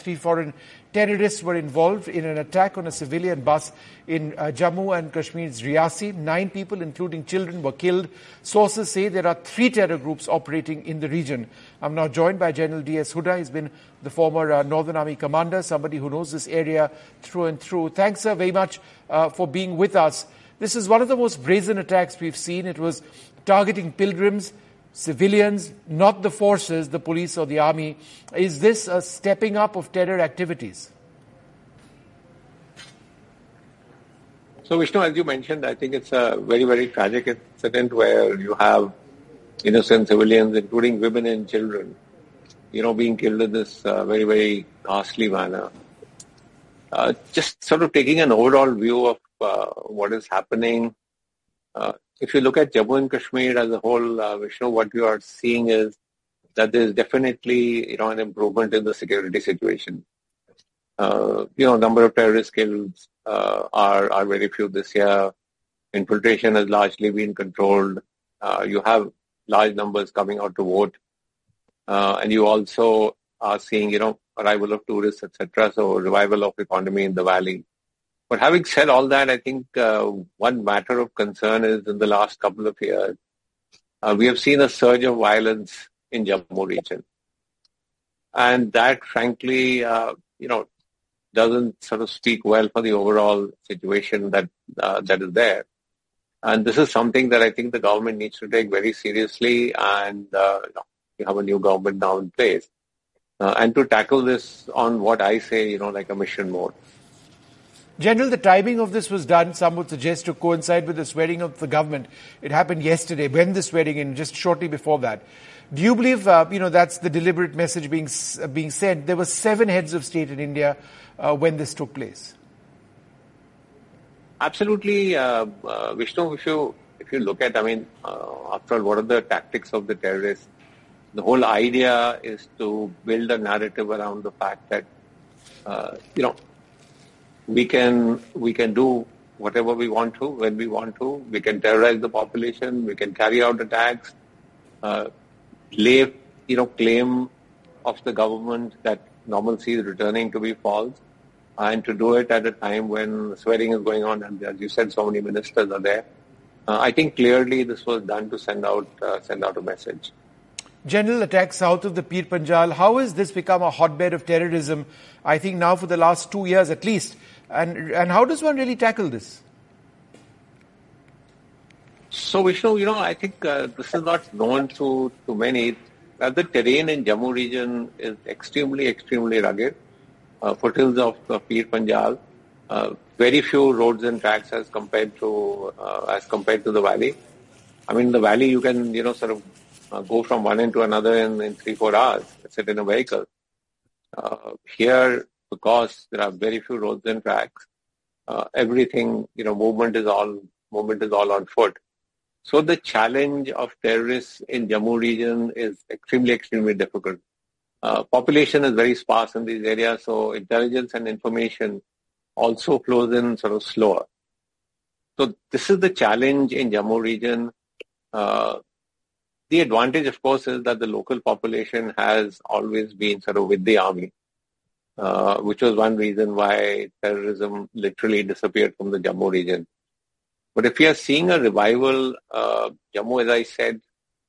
Three foreign terrorists were involved in an attack on a civilian bus in Jammu and Kashmir's Riyasi. 9 people, including children, were killed. Sources say there are 3 terror groups operating in the region. I'm now joined by General D.S. Hooda. He's been the former Northern Army commander, somebody who knows this area through and through. Thanks, sir, very much for being with us. This is one of the most brazen attacks we've seen. It was targeting pilgrims, civilians, not the forces, the police or the army. Is this a stepping up of terror activities? So, Vishnu, as you mentioned, I think it's a very, very tragic incident where you have innocent civilians, including women and children, being killed in this very, very ghastly manner. Just sort of taking an overall view of what is happening. If you look at Jammu and Kashmir as a whole, Vishnu, what you are seeing is that there is definitely, an improvement in the security situation. Number of terrorists killed are very few this year. Infiltration has largely been controlled. You have large numbers coming out to vote. And you also are seeing, arrival of tourists, etc. So revival of economy in the valley. But having said all that, I think one matter of concern is in the last couple of years, we have seen a surge of violence in Jammu region. And that, frankly, doesn't sort of speak well for the overall situation that is there. And this is something that I think the government needs to take very seriously. And you have a new government now in place. And to tackle this on what I say, like a mission mode. General, the timing of this was done, some would suggest, to coincide with the swearing of the government. It happened yesterday, when the swearing in, just shortly before that. Do you believe, that's the deliberate message being sent? There were 7 heads of state in India when this took place. Absolutely, Vishnu. If you look at, after all, what are the tactics of the terrorists? The whole idea is to build a narrative around the fact that, we can do whatever we want to, when we want to. We can terrorize the population. We can carry out attacks, claim of the government that normalcy is returning to be false, and to do it at a time when swearing is going on, and as you said, so many ministers are there. I think clearly this was done to send out a message. General, attack south of the Pir Panjal. How has this become a hotbed of terrorism? I think now for the last 2 years at least. And how does one really tackle this? So, Vishnu, I think this is not known to many. The terrain in Jammu region is extremely, extremely rugged. Foothills of Pir Panjal. Very few roads and tracks as compared to the valley. The valley you can, sort of go from one end to another in 3-4 hours, sit in a vehicle. Here, because there are very few roads and tracks, everything, movement is all on foot. So the challenge of terrorists in Jammu region is extremely, extremely difficult. Population is very sparse in these areas, so intelligence and information also flows in sort of slower. So this is the challenge in Jammu region. The advantage, of course, is that the local population has always been sort of with the army, which was one reason why terrorism literally disappeared from the Jammu region. But if we are seeing a revival, Jammu, as I said,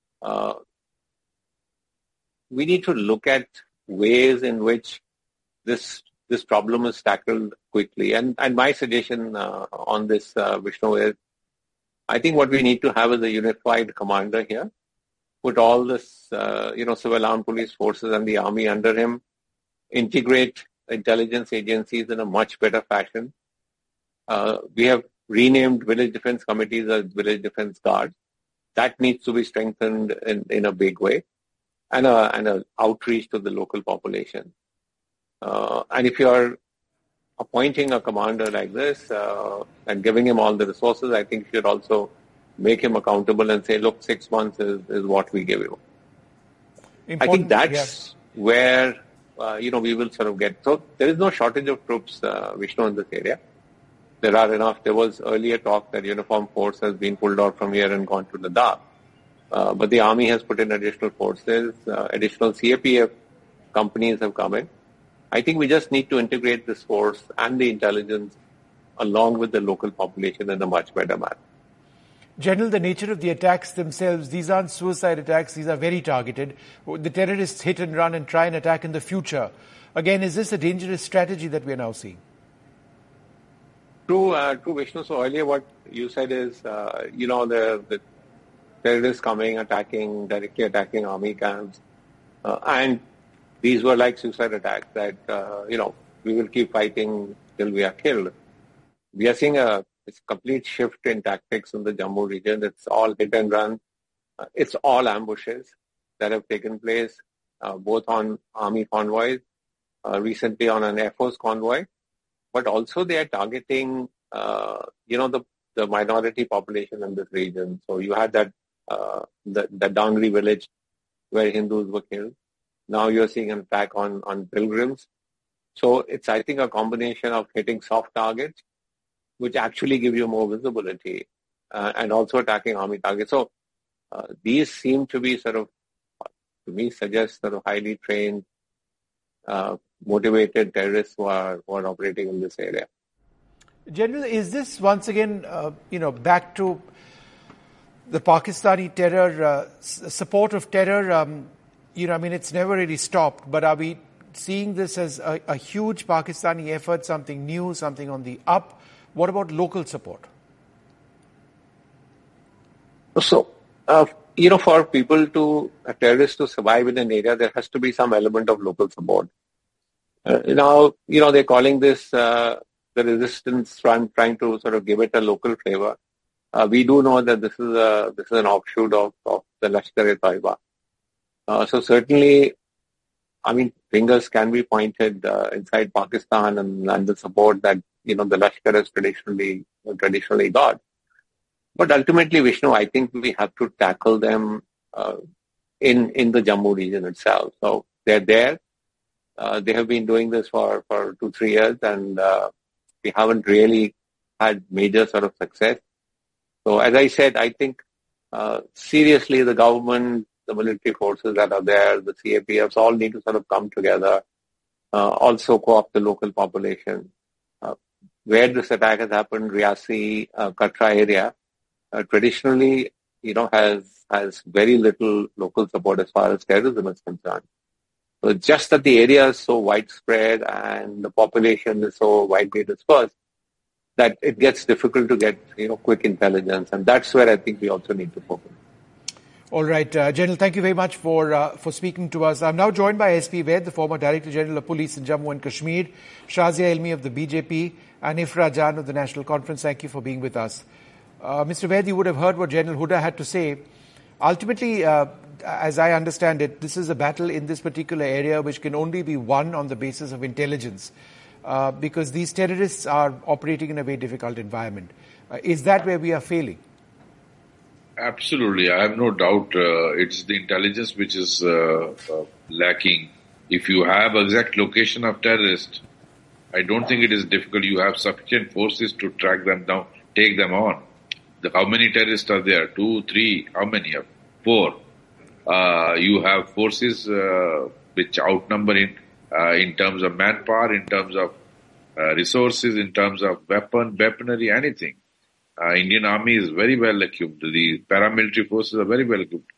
we need to look at ways in which this problem is tackled quickly. And my suggestion on this, Vishnu, is I think what we need to have is a unified commander here. Put all this, civil armed police forces and the army under him, integrate intelligence agencies in a much better fashion. We have renamed village defense committees as village defense guards. That needs to be strengthened in a big way, and an outreach to the local population. And if you are appointing a commander like this and giving him all the resources, I think you should also make him accountable and say, look, 6 months is what we give you. I think that's where, we will sort of get. So there is no shortage of troops, Vishnu, in this area. There are enough. There was earlier talk that uniform force has been pulled out from here and gone to Ladakh. But the army has put in additional forces. Additional CAPF companies have come in. I think we just need to integrate this force and the intelligence along with the local population in a much better manner. General, the nature of the attacks themselves, these aren't suicide attacks, these are very targeted. The terrorists hit and run and try and attack in the future. Again, is this a dangerous strategy that we are now seeing? True, Vishnu. So earlier what you said is, the terrorists coming, directly attacking army camps. And these were like suicide attacks that, we will keep fighting till we are killed. We are seeing a complete shift in tactics in the Jammu region. It's all hit and run. It's all ambushes that have taken place, both on army convoys, recently on an Air Force convoy, but also they are targeting, the minority population in this region. So you had that, the Dangri village where Hindus were killed. Now you're seeing an attack on pilgrims. So it's, I think, a combination of hitting soft targets, which actually give you more visibility, and also attacking army targets. So these seem to be sort of, to me, suggest sort of highly trained, motivated terrorists who are operating in this area. General, is this once again, back to the Pakistani terror, support of terror? It's never really stopped, but are we seeing this as a huge Pakistani effort, something new, something on the up? What about local support? So, for terrorists to survive in an area, there has to be some element of local support. They're calling this the resistance front, trying to sort of give it a local flavor. We do know that this is an offshoot of the Lashkar-e-Taiba. So certainly, fingers can be pointed inside Pakistan and the support that the Lashkar has traditionally got. But ultimately, Vishnu, I think we have to tackle them in the Jammu region itself. So they're there. They have been doing this for 2-3 years, and we haven't really had major sort of success. So as I said, I think seriously the government, the military forces that are there, the CAPFs all need to sort of come together, also co-opt the local population. Where this attack has happened, Riasi, Katra area, traditionally, has very little local support as far as terrorism is concerned. So just that the area is so widespread and the population is so widely dispersed that it gets difficult to get, quick intelligence. And that's where I think we also need to focus. All right, General, thank you very much for speaking to us. I'm now joined by SP Vaid, the former Director General of Police in Jammu and Kashmir, Shazia Ilmi of the BJP, and Ifra Jan of the National Conference. Thank you for being with us. Mr. Vaid, you would have heard what General Huda had to say. Ultimately, as I understand it, this is a battle in this particular area which can only be won on the basis of intelligence, because these terrorists are operating in a very difficult environment. Is that where we are failing? Absolutely. I have no doubt it's the intelligence which is lacking. If you have exact location of terrorists, I don't think it is difficult. You have sufficient forces to track them down, take them on. How many terrorists are there? 2, 3, how many? 4. You have forces which outnumber in terms of manpower, in terms of resources, in terms of weaponry, anything. Indian Army is very well equipped. The paramilitary forces are very well equipped.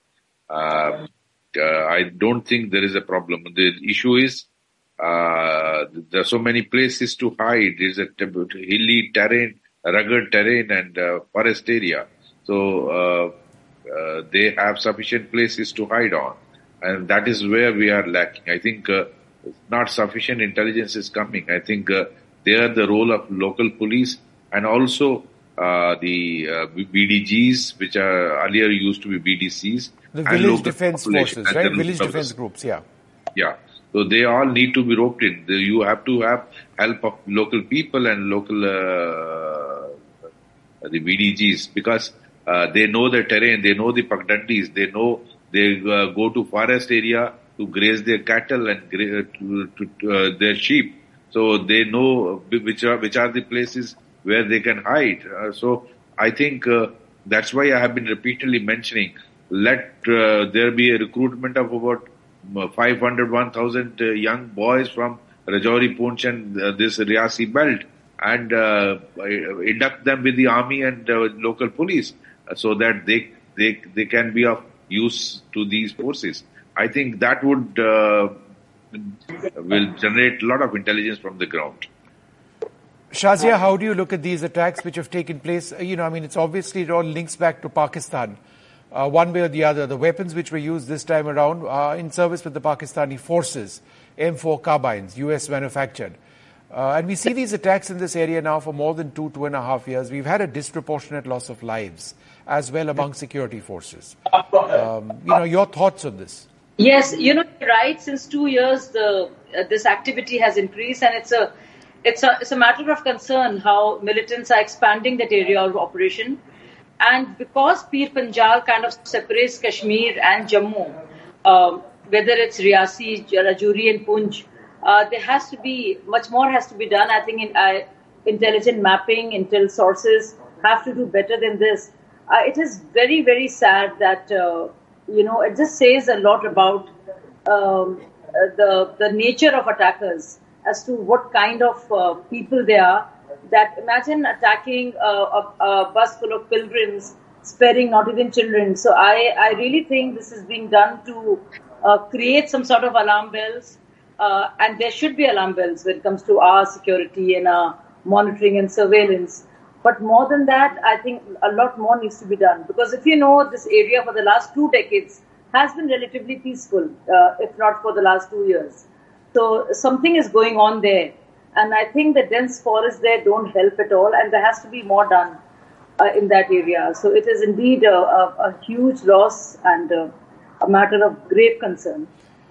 I don't think there is a problem. The issue is there are so many places to hide. There's a hilly terrain, rugged terrain, and forest area. So they have sufficient places to hide on, and that is where we are lacking. I think not sufficient intelligence is coming. I think there the role of local police and also the BDGs, which are earlier used to be BDCs. The village defense forces, right? Village defense groups, yeah. Yeah. So they all need to be roped in. You have to have help of local people and local the BDGs, because they know the terrain, they know the Pagdandis, they know they go to forest area to graze their cattle and their sheep. So they know which are the places where they can hide. So I think that's why I have been repeatedly mentioning, let there be a recruitment of about 500, 1,000 young boys from Rajouri, Poonch and this Riasi belt and induct them with the army and local police so that they can be of use to these forces. I think that would will generate a lot of intelligence from the ground. Shazia, how do you look at these attacks which have taken place? It's obviously it all links back to Pakistan, one way or the other. The weapons which were used this time around are in service with the Pakistani forces, M4 carbines, US manufactured. And we see these attacks in this area now for more than 2.5 years. We've had a disproportionate loss of lives as well among security forces. Your thoughts on this? Yes, you're right. Since 2 years, this activity has increased, and it's a matter of concern how militants are expanding that area of operation. And because Pir Panjal kind of separates Kashmir and Jammu, whether it's Riasi, Rajouri and Poonch, there has to be, much more has to be done. I think intelligent mapping, intel sources have to do better than this. It is very, very sad that, it just says a lot about the nature of attackers as to what kind of people they are. That imagine attacking a bus full of pilgrims, sparing not even children. So I really think this is being done to create some sort of alarm bells. And there should be alarm bells when it comes to our security and our monitoring and surveillance. But more than that, I think a lot more needs to be done. Because if you know, this area for the last 2 decades has been relatively peaceful, if not for the last 2 years. So something is going on there. And I think the dense forests there don't help at all. And there has to be more done in that area. So it is indeed a huge loss and a matter of grave concern.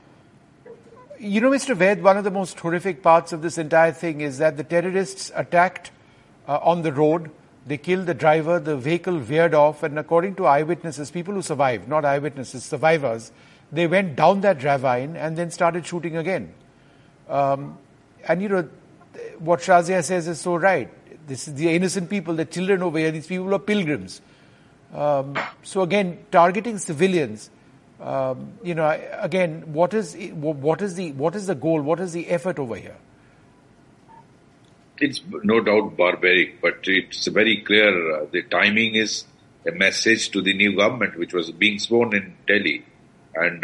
Mr. Vaid, one of the most horrific parts of this entire thing is that the terrorists attacked on the road. They killed the driver, the vehicle veered off, and according to eyewitnesses, people who survived, not eyewitnesses, survivors, they went down that ravine and then started shooting again. What Shazia says is so right. This is the innocent people, the children over here, these people are pilgrims. So again, targeting civilians, again, what is the goal? What is the effort over here? It's no doubt barbaric, but it's very clear. The timing is a message to the new government, which was being sworn in Delhi, and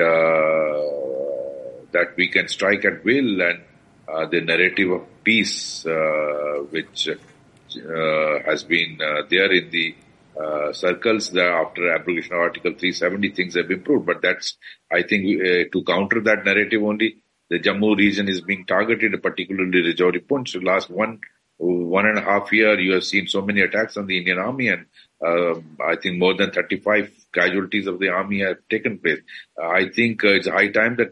that we can strike at will, and the narrative of peace, which has been there in the circles that after abrogation of Article 370, things have improved. But that's, I think, to counter that narrative only, the Jammu region is being targeted, particularly Rajouri Poonch. So last 1.5 years, you have seen so many attacks on the Indian Army, and I think more than 35 casualties of the army have taken place. I think it's high time that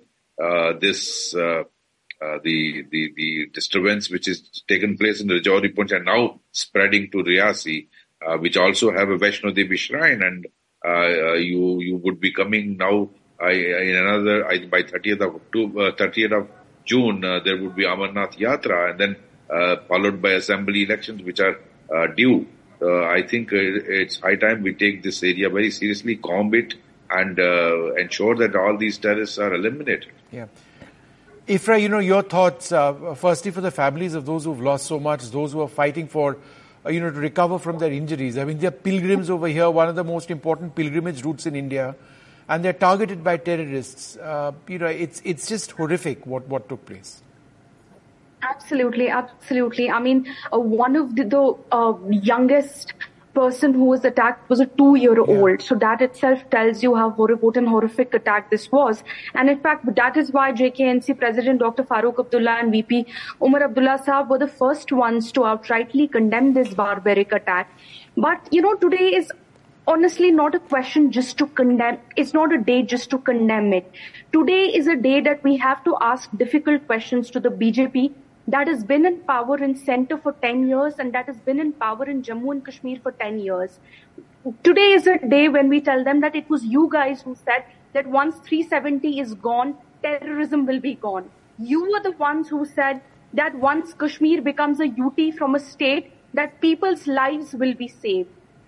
the disturbance which is taken place in Rajouri Poonch and now spreading to Riasi, which also have a Vaishno Devi shrine, and you would be coming now in another by 30th of June. There would be Amarnath Yatra, and then followed by assembly elections which are due. I think it's high time we take this area very seriously, comb it, and ensure that all these terrorists are eliminated. Yeah. Ifra, your thoughts, firstly for the families of those who've lost so much, those who are fighting for, to recover from their injuries. I mean, they're pilgrims over here, one of the most important pilgrimage routes in India, and they're targeted by terrorists. It's just horrific what took place. Absolutely. I mean, one of the youngest person who was attacked was a 2-year-old. So that itself tells you what an horrific attack this was. And in fact, that is why JKNC President Dr. Farooq Abdullah and VP Umar Abdullah Saab were the first ones to outrightly condemn this barbaric attack. But, today is honestly not a question just to condemn. It's not a day just to condemn it. Today is a day that we have to ask difficult questions to the BJP that has been in power in center for 10 years and that has been in power in Jammu and Kashmir for 10 years. Today is a day when we tell them that it was you guys who said that once 370 is gone, terrorism will be gone. You were the ones who said that once Kashmir becomes a UT from a state, that people's lives will be saved.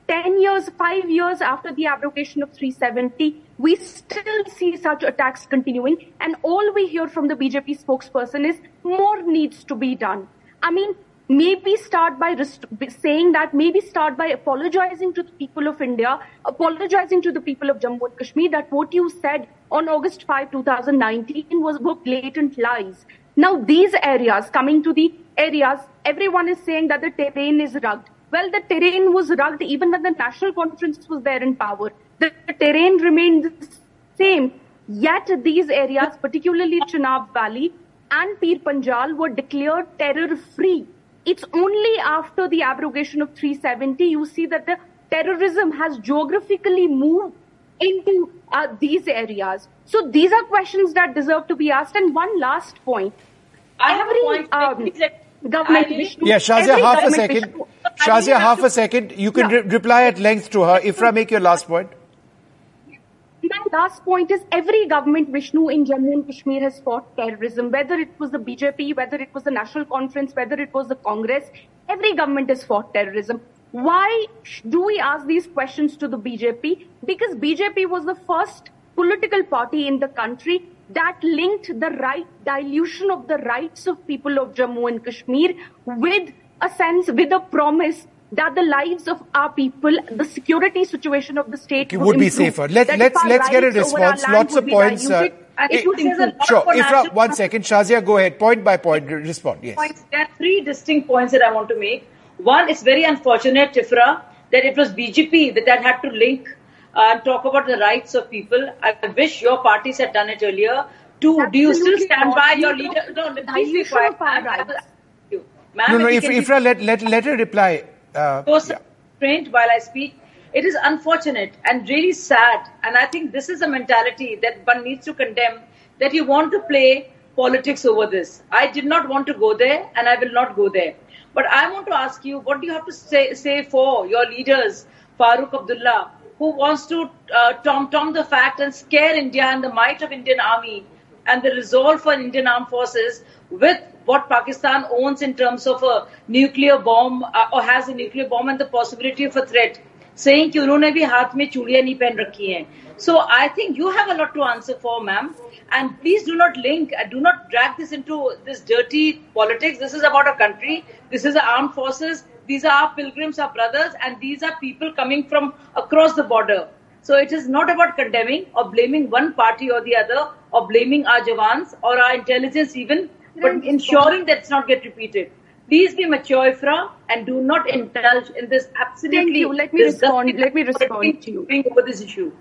10 years, 5 years after the abrogation of 370, we still see such attacks continuing. And all we hear from the BJP spokesperson is more needs to be done. I mean, maybe start by start by apologizing to the people of India, apologizing to the people of Jammu and Kashmir that what you said on August 5, 2019 were blatant lies. Now these areas, coming to the areas, everyone is saying that the terrain is rugged. Well, the terrain was rugged even when the National Conference was there in power. The terrain remained the same. Yet these areas, particularly Chenab Valley and Pir Panjal, were declared terror-free. It's only after the abrogation of 370 you see that the terrorism has geographically moved into these areas. So these are questions that deserve to be asked. And one last point. I have a point. Government Yeah, Shazia, half a second. You can reply at length to her. Ifra, make your last point. My last point is every government, Vishnu, in Jammu and Kashmir has fought terrorism, whether it was the BJP, whether it was the National Conference, whether it was the Congress, every government has fought terrorism. Why do we ask these questions to the BJP? Because BJP was the first political party in the country that linked the dilution of the rights of people of Jammu and Kashmir with a promise that the lives of our people, the security situation of the state would be safer. Let's get a response. Lots of points. Sure. Ifra, 1 second. Shazia, go ahead. Point by point, respond. Yes. There are 3 distinct points that I want to make. One, it's very unfortunate, Ifra, that it was BJP that had to link and talk about the rights of people. I wish your parties had done it earlier. 2, do you still stand by your leader? No, please be quiet. Ifra, let her reply. Restraint while I speak. It is unfortunate and really sad, and I think this is a mentality that one needs to condemn, that you want to play politics over this. I did not want to go there, and I will not go there. But I want to ask you, what do you have to say for your leaders, Farooq Abdullah, who wants to tom the fact and scare India and the might of Indian Army and the resolve for Indian armed forces with what Pakistan owns in terms of a nuclear bomb or has a nuclear bomb and the possibility of a threat, saying कि उन्होंने भी हाथ में चूड़ियां नहीं पहन रखी हैं. So I think you have a lot to answer for, ma'am. And please do not do not drag this into this dirty politics. This is about a country. This is the armed forces. These are our pilgrims, our brothers, and these are people coming from across the border. So it is not about condemning or blaming one party or the other, or blaming our Jawans or our intelligence even, but ensuring that it's not get repeated. Please be mature, Ifra, and do not indulge in this absolutely. Thank you. Let me respond to you. Over this issue.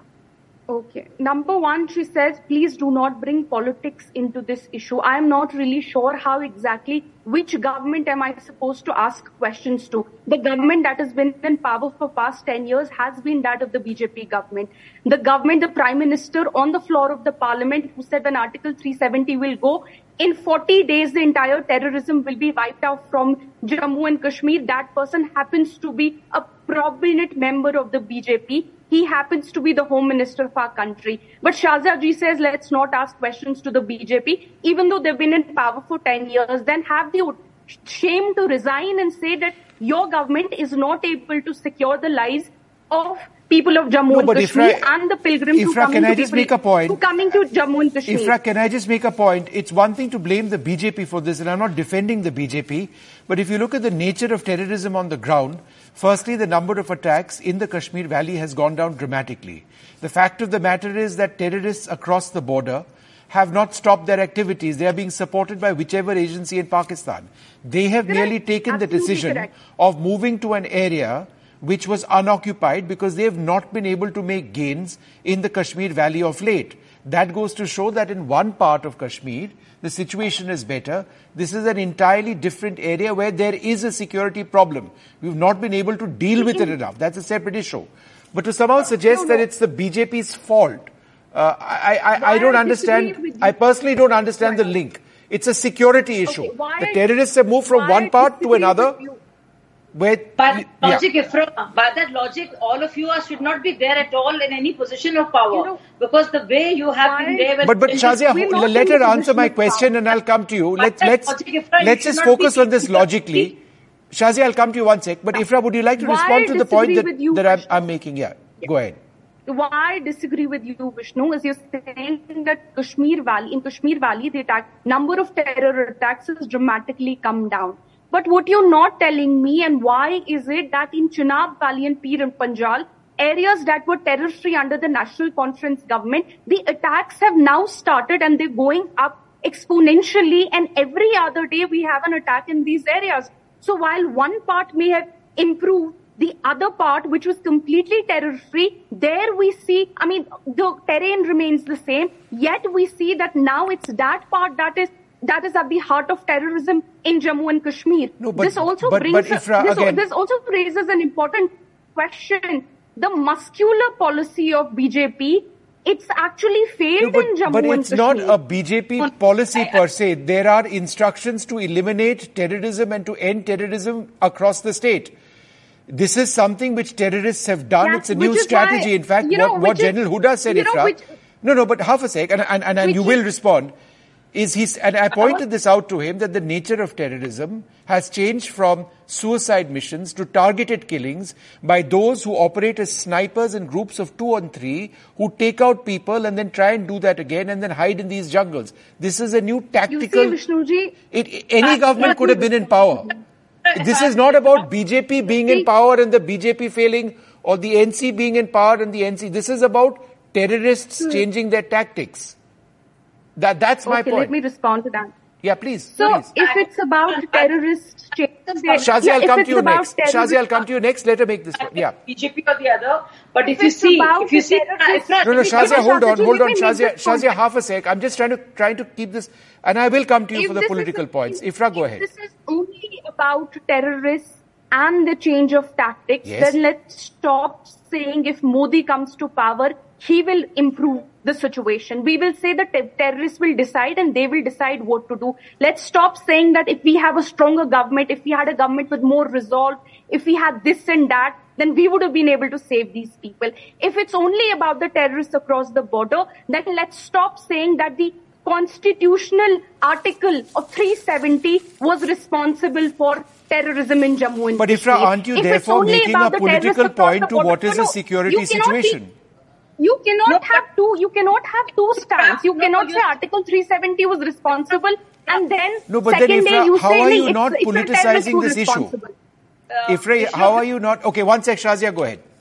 Okay. Number 1, she says, please do not bring politics into this issue. I am not really sure how exactly, which government am I supposed to ask questions to. The government that has been in power for past 10 years has been that of the BJP government. The government, the Prime Minister on the floor of the Parliament, who said when Article 370 will go, in 40 days the entire terrorism will be wiped out from Jammu and Kashmir. That person happens to be a prominent member of the BJP. He happens to be the Home Minister of our country. But Shazia ji says, let's not ask questions to the BJP. Even though they've been in power for 10 years, then have the shame to resign and say that your government is not able to secure the lives of people of Jammu and Kashmir and the pilgrims who coming to Jammu and Kashmir. Ifra, can I just make a point? It's one thing to blame the BJP for this, and I'm not defending the BJP, but if you look at the nature of terrorism on the ground, firstly, the number of attacks in the Kashmir Valley has gone down dramatically. The fact of the matter is that terrorists across the border have not stopped their activities. They are being supported by whichever agency in Pakistan. They have merely taken the decision of moving to an area which was unoccupied because they have not been able to make gains in the Kashmir Valley of late. That goes to show that in one part of Kashmir, the situation is better. This is an entirely different area where there is a security problem. We've not been able to deal with it enough. That's a separate issue. But to somehow suggest that it's the BJP's fault, I don't understand. I personally don't understand the link. It's a security issue. The terrorists have moved from one part to another. By that logic, all of you should not be there at all in any position of power. Because the way you have been there... But Shazia, let her answer my question and I'll come to you. Let's just focus on this logically. Shazia, I'll come to you one sec. But Ifra, would you like to respond to the point that I'm making? Yeah, go ahead. Why I disagree with you, Vishnu, is you're saying that in Kashmir Valley, the number of terror attacks has dramatically come down. But what you're not telling me, and why is it that in Chenab Valley and Pir and Panjal, areas that were terror-free under the National Conference government, the attacks have now started and they're going up exponentially, and every other day we have an attack in these areas. So while one part may have improved, the other part, which was completely terror-free, there we see, the terrain remains the same, yet we see that now it's that part that is at the heart of terrorism in Jammu and Kashmir. No, but, this also raises an important question. The muscular policy of BJP, it's actually failed in Jammu and Kashmir. But it's not a BJP policy per se. There are instructions to eliminate terrorism and to end terrorism across the state. This is something which terrorists have done. It's a new strategy. In fact, what General Huda said, Ifra. No, but half a sec, and you will respond. And I pointed this out to him, that the nature of terrorism has changed from suicide missions to targeted killings by those who operate as snipers in groups of 2 and 3, who take out people and then try and do that again and then hide in these jungles. This is a new tactical... You see, Vishnuji, any government could have been in power. This is not about BJP being in power and the BJP failing, or the NC being in power and the NC. This is about terrorists changing their tactics. That's my point. Let me respond to that. Yeah, please. So, please. If it's about terrorists changing their... Shazia, I'll come to you next. Shazia, I'll come to you next. Let her make this point. Yeah. BJP or the other. But if you see... No, Shazia, hold on. Shazia, half a sec. I'm just trying to keep this, and I will come to you for the political points. Ifra, go ahead. If this is only about terrorists and the change of tactics, then let's stop saying if Modi comes to power, he will improve the situation. We will say that terrorists will decide and they will decide what to do. Let's stop saying that if we have a stronger government, if we had a government with more resolve, if we had this and that, then we would have been able to save these people. If it's only about the terrorists across the border, then let's stop saying that the constitutional article of 370 was responsible for terrorism in Jammu and Kashmir. But Ifra, aren't you therefore making a political point to what is the security situation? You cannot have two stands. You cannot say Article 370 was responsible and then second day you say how are you not politicizing this issue? Ifra, how are you not? Okay, one sec, Shazia, go ahead.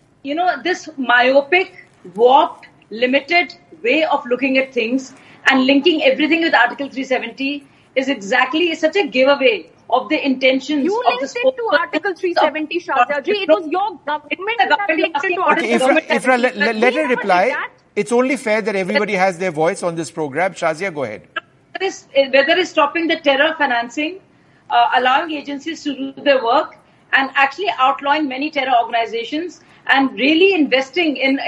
This myopic, warped, limited way of looking at things and linking everything with Article 370 is such a giveaway of the intentions of the... You linked it to Article 370, Shazia ji. It was your government that linked it to Article 370. Ifra, let her reply. It's only fair that everybody has their voice on this program. Shazia, go ahead. Whether it's stopping the terror financing, allowing agencies to do their work, and actually outlawing many terror organizations, and really investing in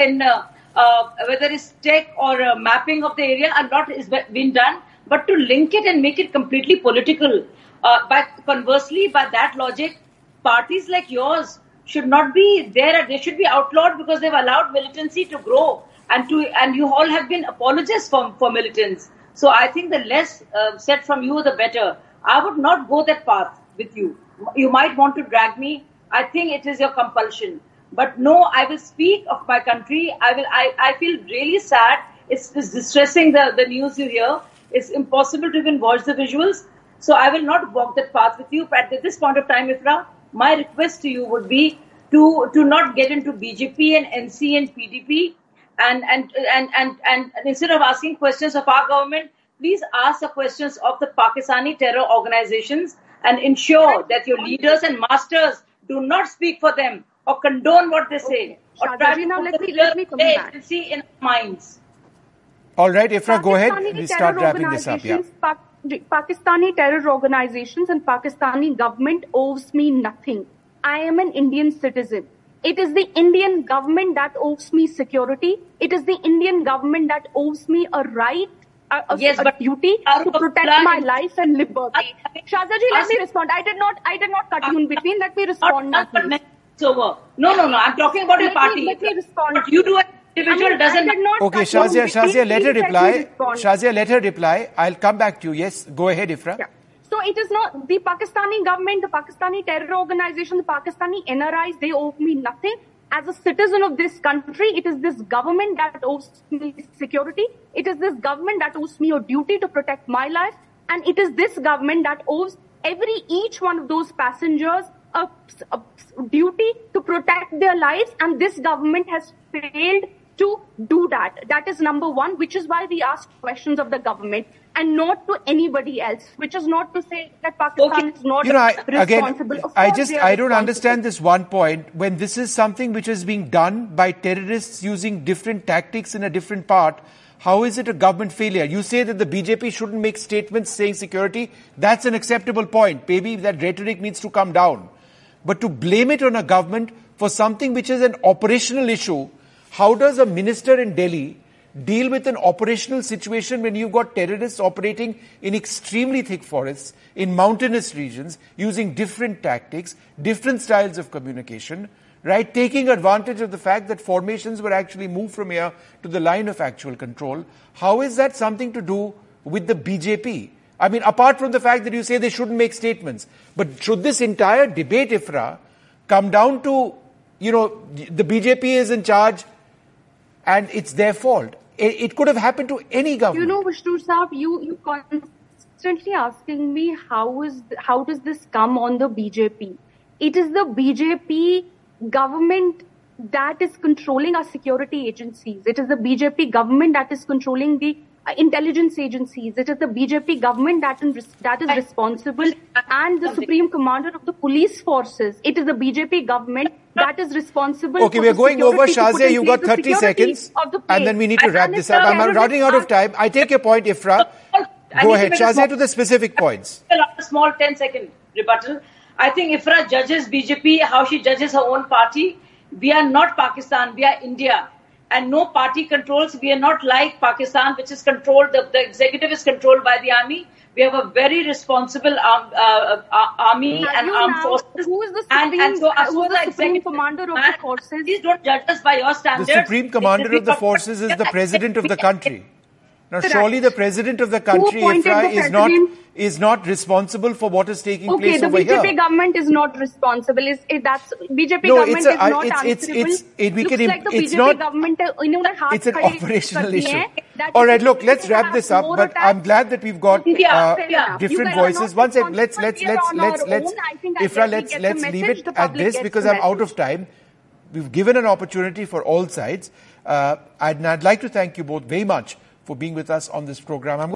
whether it's tech or mapping of the area, a lot has been done. But to link it and make it completely political, conversely, by that logic, parties like yours should not be there. They should be outlawed because they've allowed militancy to grow, and you all have been apologists for militants. So I think the less said from you, the better. I would not go that path with you. You might want to drag me. I think it is your compulsion. But no, I will speak of my country. I feel really sad. It's distressing, the news you hear. It's impossible to even watch the visuals. So I will not walk that path with you. But at this point of time, Ifra, my request to you would be to not get into BJP and NC and PDP. And instead of asking questions of our government, please ask the questions of the Pakistani terror organizations and ensure that your leaders and masters do not speak for them or condone what they say. Or try to now let me come back. In minds. All right, Ifra, go ahead. We start wrapping this up. Yeah. Pakistani terror organizations and Pakistani government owes me nothing. I am an Indian citizen. It is the Indian government that owes me security. It is the Indian government that owes me a right, a duty to protect my life and liberty. Shazia ji, let me respond. I did not cut you in between. Let me respond now, please. No. I'm talking about your party. Let me respond. What you do as an individual doesn't... Okay, Shazia, let her reply. Shazia, let her reply. I'll come back to you. Yes, go ahead, Ifra. Yeah. So No, it is not. The Pakistani government, the Pakistani terror organization, the Pakistani NRIs, they owe me nothing. As a citizen of this country, it is this government that owes me security. It is this government that owes me a duty to protect my life. And it is this government that owes each one of those passengers a duty to protect their lives. And this government has failed to do that. That is number one, which is why we ask questions of the government and not to anybody else, which is not to say that Pakistan is not responsible. Again, I don't understand this one point. When this is something which is being done by terrorists using different tactics in a different part, how is it a government failure? You say that the BJP shouldn't make statements saying security. That's an acceptable point. Maybe that rhetoric needs to come down. But to blame it on a government for something which is an operational issue, how does a minister in Delhi deal with an operational situation when you've got terrorists operating in extremely thick forests, in mountainous regions, using different tactics, different styles of communication, right? Taking advantage of the fact that formations were actually moved from here to the line of actual control. How is that something to do with the BJP? I mean, apart from the fact that you say they shouldn't make statements, but should this entire debate, Ifra, come down to, the BJP is in charge, and it's their fault. It could have happened to any government. Vishnu Saab, you constantly asking me how does this come on the BJP? It is the BJP government that is controlling our security agencies. It is the BJP government that is controlling the intelligence agencies. It is the BJP government that is responsible, and the Supreme Commander of the police forces. It is the BJP government that is responsible. Okay, we are going over. Shazia, you've got 30 seconds, and then we need to wrap this up. I'm running out of time. I take your point, Ifra. Go ahead, Shazia, to the specific points. A small 10-second rebuttal. I think Ifra judges BJP how she judges her own party. We are not Pakistan, we are India. And no party controls. We are not like Pakistan, which is controlled, the executive is controlled by the army. We have a very responsible army and armed forces. Who is the Supreme Commander of the forces? Please don't judge us by your standards. The Supreme Commander of the forces is the President of the country. Now, surely the President of the country, Ifra, is not responsible for what is taking place over here. Okay, the BJP government is not responsible. BJP government is not answerable. It's an operational issue. All right, look, let's wrap this up. But I'm glad that we've got different voices. One second, let's Ifra, let's leave it at this because I'm out of time. We've given an opportunity for all sides. I'd like to thank you both very much for being with us on this program.